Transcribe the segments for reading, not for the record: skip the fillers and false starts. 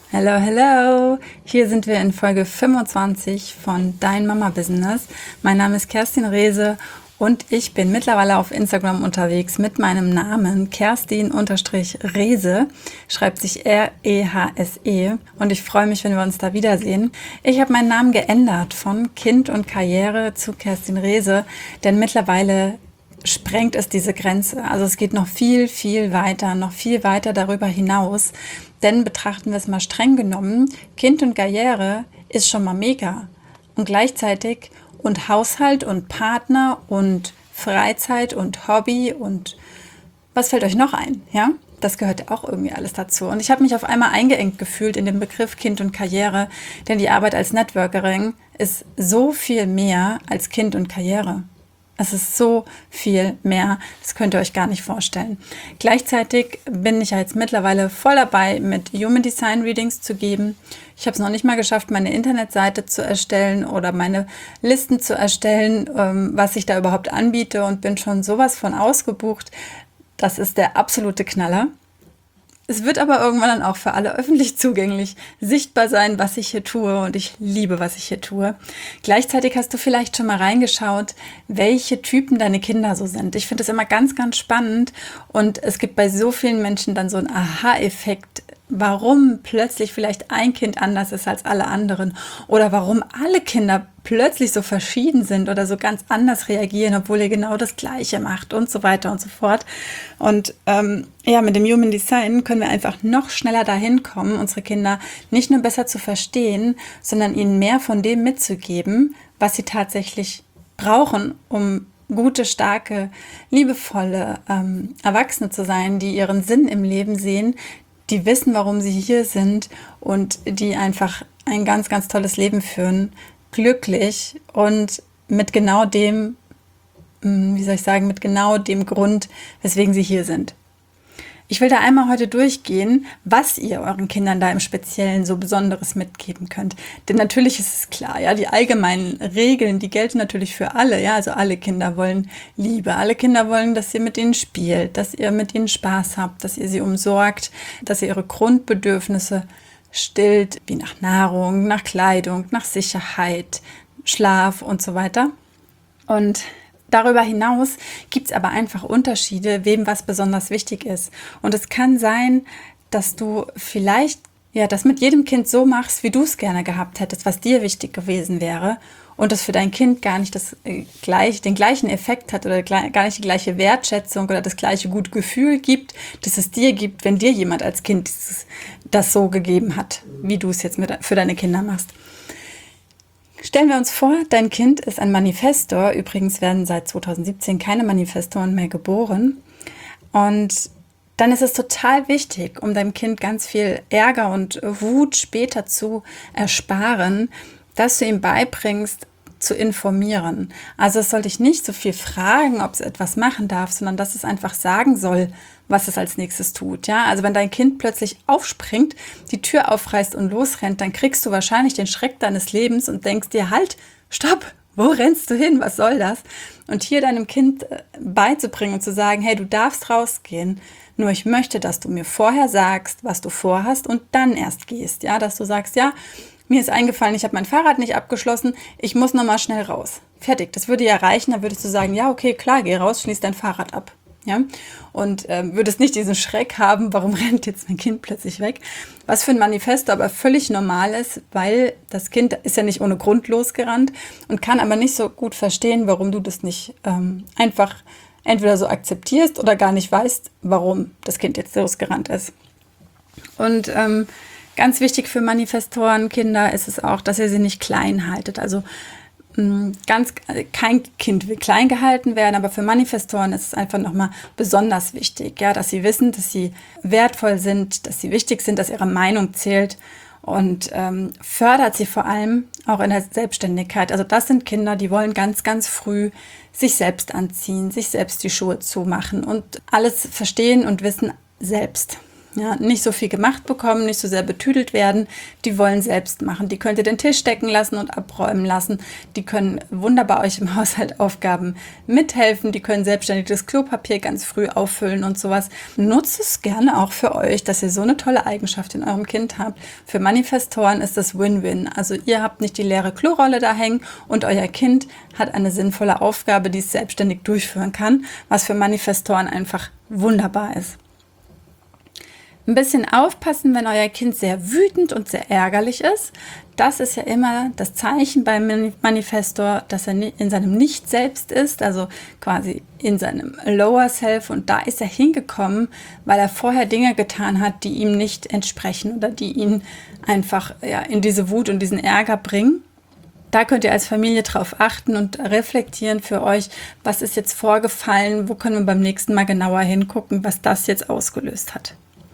Hello, hello! Hier sind wir in Folge 25 von Dein Mama Business. Mein Name ist Kerstin Rehse und ich bin mittlerweile auf Instagram unterwegs mit meinem Namen Kerstin-Rehse, schreibt sich R-E-H-S-E, und ich freue mich, wenn wir uns da wiedersehen. Ich habe meinen Namen geändert von Kind und Karriere zu Kerstin Rehse, denn mittlerweile sprengt es diese Grenze. Also es geht noch viel, viel weiter, noch viel weiter darüber hinaus. Denn betrachten wir es mal streng genommen, Kind und Karriere ist schon mal mega. Und gleichzeitig und Haushalt und Partner und Freizeit und Hobby und was fällt euch noch ein? Ja, das gehört ja auch irgendwie alles dazu. Und ich habe mich auf einmal eingeengt gefühlt in den Begriff Kind und Karriere, denn die Arbeit als Networkerin ist so viel mehr als Kind und Karriere. Es ist so viel mehr, das könnt ihr euch gar nicht vorstellen. Gleichzeitig bin ich ja jetzt mittlerweile voll dabei, mit Human Design Readings zu geben. Ich habe es noch nicht mal geschafft, meine Internetseite zu erstellen oder meine Listen zu erstellen, was ich da überhaupt anbiete, und bin schon sowas von ausgebucht. Das ist der absolute Knaller. Es wird aber irgendwann dann auch für alle öffentlich zugänglich sichtbar sein, was ich hier tue, und ich liebe, was ich hier tue. Gleichzeitig hast du vielleicht schon mal reingeschaut, welche Typen deine Kinder so sind. Ich finde das immer ganz, ganz spannend, und es gibt bei so vielen Menschen dann so einen Aha-Effekt, warum plötzlich vielleicht ein Kind anders ist als alle anderen oder warum alle Kinder plötzlich so verschieden sind oder so ganz anders reagieren, obwohl ihr genau das Gleiche macht und so weiter und so fort. Und mit dem Human Design können wir einfach noch schneller dahin kommen, unsere Kinder nicht nur besser zu verstehen, sondern ihnen mehr von dem mitzugeben, was sie tatsächlich brauchen, um gute, starke, liebevolle Erwachsene zu sein, die ihren Sinn im Leben sehen, die wissen, warum sie hier sind und die einfach ein ganz, ganz tolles Leben führen, glücklich und mit genau dem, mit genau dem Grund, weswegen sie hier sind. Ich will da einmal heute durchgehen, was ihr euren Kindern da im Speziellen so Besonderes mitgeben könnt. Denn natürlich ist es klar, ja, die allgemeinen Regeln, die gelten natürlich für alle, ja, also alle Kinder wollen Liebe, alle Kinder wollen, dass ihr mit ihnen spielt, dass ihr mit ihnen Spaß habt, dass ihr sie umsorgt, dass ihr ihre Grundbedürfnisse stillt, wie nach Nahrung, nach Kleidung, nach Sicherheit, Schlaf und so weiter. Und darüber hinaus gibt es aber einfach Unterschiede, wem was besonders wichtig ist. Und es kann sein, dass du vielleicht das mit jedem Kind so machst, wie du es gerne gehabt hättest, was dir wichtig gewesen wäre, und das für dein Kind gar nicht den gleichen Effekt hat oder gar nicht die gleiche Wertschätzung oder das gleiche gute Gefühl gibt, das es dir gibt, wenn dir jemand als Kind das so gegeben hat, wie du es jetzt für deine Kinder machst. Stellen wir uns vor, dein Kind ist ein Manifestor. Übrigens werden seit 2017 keine Manifestoren mehr geboren. Und dann ist es total wichtig, um deinem Kind ganz viel Ärger und Wut später zu ersparen, dass du ihm beibringst, zu informieren. Also es soll dich nicht so viel fragen, ob es etwas machen darf, sondern dass es einfach sagen soll, was es als nächstes tut. Ja? Also wenn dein Kind plötzlich aufspringt, die Tür aufreißt und losrennt, dann kriegst du wahrscheinlich den Schreck deines Lebens und denkst dir, halt, stopp, wo rennst du hin, was soll das? Und hier deinem Kind beizubringen und zu sagen, hey, du darfst rausgehen, nur ich möchte, dass du mir vorher sagst, was du vorhast, und dann erst gehst. Ja? Dass du sagst, ja, mir ist eingefallen, ich habe mein Fahrrad nicht abgeschlossen, ich muss nochmal schnell raus. Fertig, das würde ja reichen, dann würdest du sagen, ja, okay, klar, geh raus, schließ dein Fahrrad ab. Ja? Und würdest nicht diesen Schreck haben, warum rennt jetzt mein Kind plötzlich weg? Was für ein Manifesto aber völlig normal ist, weil das Kind ist ja nicht ohne Grund losgerannt und kann aber nicht so gut verstehen, warum du das nicht einfach entweder so akzeptierst oder gar nicht weißt, warum das Kind jetzt losgerannt ist. Und ganz wichtig für Manifestorenkinder ist es auch, dass ihr sie nicht klein haltet. Also kein Kind will klein gehalten werden, aber für Manifestoren ist es einfach nochmal besonders wichtig, ja, dass sie wissen, dass sie wertvoll sind, dass sie wichtig sind, dass ihre Meinung zählt, und fördert sie vor allem auch in der Selbstständigkeit. Also das sind Kinder, die wollen ganz, ganz früh sich selbst anziehen, sich selbst die Schuhe zumachen und alles verstehen und wissen selbst. ja, nicht so viel gemacht bekommen, nicht so sehr betüdelt werden. Die wollen selbst machen. Die könnt ihr den Tisch decken lassen und abräumen lassen. Die können wunderbar euch im Haushalt Aufgaben mithelfen. Die können selbstständig das Klopapier ganz früh auffüllen und sowas. Nutzt es gerne auch für euch, dass ihr so eine tolle Eigenschaft in eurem Kind habt. Für Manifestoren ist das Win-Win. Also ihr habt nicht die leere Klorolle da hängen und euer Kind hat eine sinnvolle Aufgabe, die es selbstständig durchführen kann, was für Manifestoren einfach wunderbar ist. Ein bisschen aufpassen, wenn euer Kind sehr wütend und sehr ärgerlich ist. Das ist ja immer das Zeichen beim Manifestor, dass er in seinem Nicht-Selbst ist, also quasi in seinem Lower Self. Und da ist er hingekommen, weil er vorher Dinge getan hat, die ihm nicht entsprechen oder die ihn einfach in diese Wut und diesen Ärger bringen. Da könnt ihr als Familie drauf achten und reflektieren für euch, was ist jetzt vorgefallen, wo können wir beim nächsten Mal genauer hingucken, was das jetzt ausgelöst hat.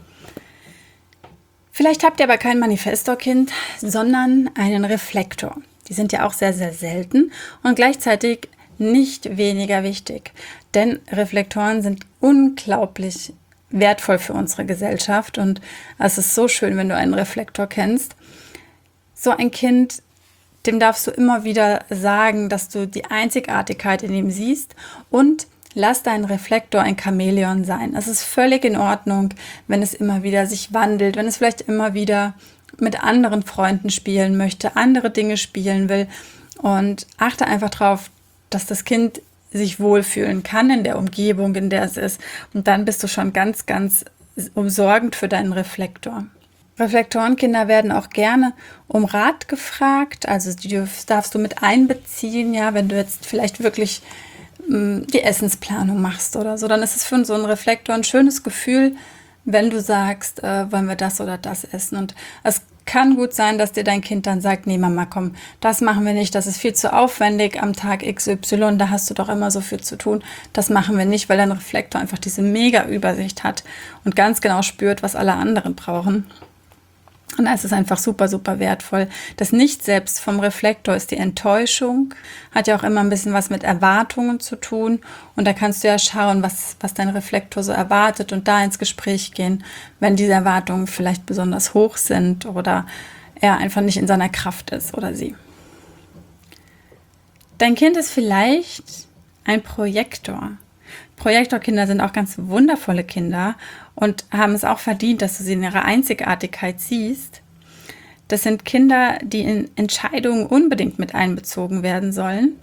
Vielleicht habt ihr aber kein Manifestor-Kind, sondern einen Reflektor. Die sind ja auch sehr, sehr selten und gleichzeitig nicht weniger wichtig. Denn Reflektoren sind unglaublich wertvoll für unsere Gesellschaft und es ist so schön, wenn du einen Reflektor kennst. So ein Kind, dem darfst du immer wieder sagen, dass du die Einzigartigkeit in ihm siehst und lass dein Reflektor ein Chamäleon sein. Es ist völlig in Ordnung, wenn es immer wieder sich wandelt, wenn es vielleicht immer wieder mit anderen Freunden spielen möchte, andere Dinge spielen will. Und achte einfach darauf, dass das Kind sich wohlfühlen kann in der Umgebung, in der es ist. Und dann bist du schon ganz, ganz umsorgend für deinen Reflektor. Reflektorenkinder werden auch gerne um Rat gefragt. Also die darfst du mit einbeziehen, ja, wenn du jetzt vielleicht wirklich die Essensplanung machst oder so, dann ist es für so einen Reflektor ein schönes Gefühl, wenn du sagst, wollen wir das oder das essen. Und es kann gut sein, dass dir dein Kind dann sagt, nee Mama, komm, das machen wir nicht, das ist viel zu aufwendig am Tag XY, da hast du doch immer so viel zu tun. Das machen wir nicht, weil dein Reflektor einfach diese mega Übersicht hat und ganz genau spürt, was alle anderen brauchen. Und es ist einfach super, super wertvoll. Das Nicht-Selbst vom Reflektor ist die Enttäuschung, hat ja auch immer ein bisschen was mit Erwartungen zu tun. Und da kannst du ja schauen, was dein Reflektor so erwartet und da ins Gespräch gehen, wenn diese Erwartungen vielleicht besonders hoch sind oder er einfach nicht in seiner Kraft ist oder sie. Dein Kind ist vielleicht ein Projektor. Projektorkinder sind auch ganz wundervolle Kinder und haben es auch verdient, dass du sie in ihrer Einzigartigkeit siehst. Das sind Kinder, die in Entscheidungen unbedingt mit einbezogen werden sollen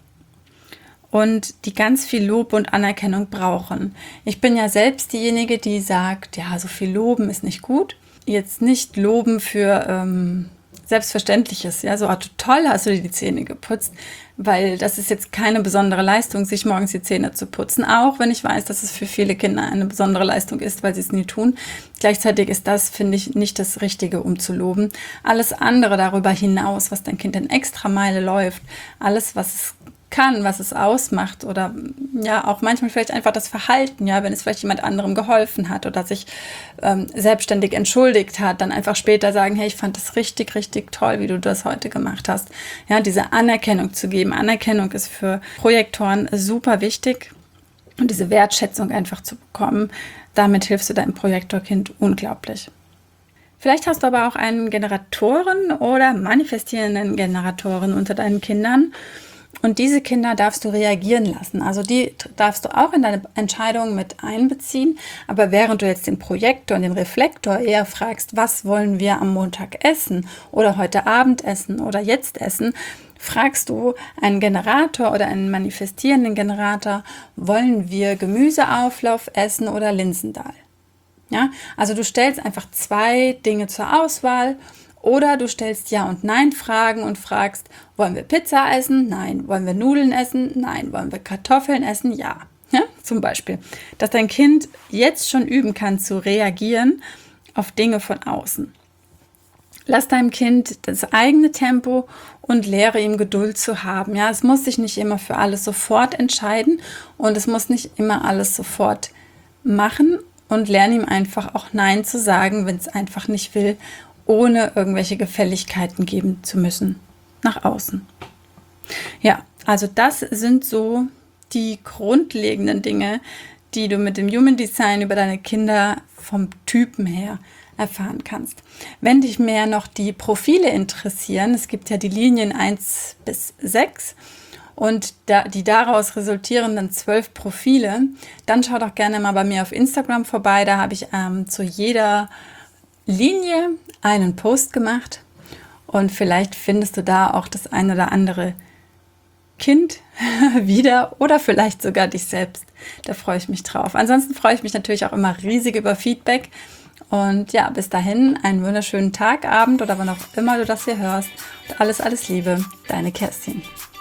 und die ganz viel Lob und Anerkennung brauchen. Ich bin ja selbst diejenige, die sagt, ja, so viel loben ist nicht gut. Jetzt nicht loben für Selbstverständliches, ja, so toll hast du dir die Zähne geputzt, weil das ist jetzt keine besondere Leistung, sich morgens die Zähne zu putzen, auch wenn ich weiß, dass es für viele Kinder eine besondere Leistung ist, weil sie es nie tun. Gleichzeitig ist das, finde ich, nicht das Richtige, um zu loben. Alles andere darüber hinaus, was dein Kind in Extrameile läuft, alles, was es kann, was es ausmacht oder ja auch manchmal vielleicht einfach das Verhalten, ja, wenn es vielleicht jemand anderem geholfen hat oder sich selbstständig entschuldigt hat, dann einfach später sagen, hey, ich fand das richtig, richtig toll, wie du das heute gemacht hast. Ja, diese Anerkennung zu geben. Anerkennung ist für Projektoren super wichtig und diese Wertschätzung einfach zu bekommen, damit hilfst du deinem Projektorkind unglaublich. Vielleicht hast du aber auch einen Generatoren oder manifestierenden Generatoren unter deinen Kindern. Und diese Kinder darfst du reagieren lassen. Also die darfst du auch in deine Entscheidungen mit einbeziehen. Aber während du jetzt den Projektor und den Reflektor eher fragst, was wollen wir am Montag essen oder heute Abend essen oder jetzt essen, fragst du einen Generator oder einen manifestierenden Generator, wollen wir Gemüseauflauf essen oder Linsendahl? Ja, also du stellst einfach 2 Dinge zur Auswahl. Oder du stellst Ja- und Nein-Fragen und fragst, wollen wir Pizza essen? Nein. Wollen wir Nudeln essen? Nein. Wollen wir Kartoffeln essen? Ja. Ja, zum Beispiel. Dass dein Kind jetzt schon üben kann zu reagieren auf Dinge von außen. Lass deinem Kind das eigene Tempo und lehre ihm Geduld zu haben. Ja, es muss sich nicht immer für alles sofort entscheiden und es muss nicht immer alles sofort machen und lerne ihm einfach auch Nein zu sagen, wenn es einfach nicht will, ohne irgendwelche Gefälligkeiten geben zu müssen nach außen. Ja, also das sind so die grundlegenden Dinge, die du mit dem Human Design über deine Kinder vom Typen her erfahren kannst. Wenn dich mehr noch die Profile interessieren, es gibt ja die Linien 1 bis 6 und die daraus resultierenden 12 Profile, dann schau doch gerne mal bei mir auf Instagram vorbei. Da habe ich zu jeder Linie einen Post gemacht und vielleicht findest du da auch das ein oder andere Kind wieder oder vielleicht sogar dich selbst. Da freue ich mich drauf. Ansonsten freue ich mich natürlich auch immer riesig über Feedback. Und ja, bis dahin einen wunderschönen Tag, Abend oder wann auch immer du das hier hörst. Und alles Liebe, deine Kerstin.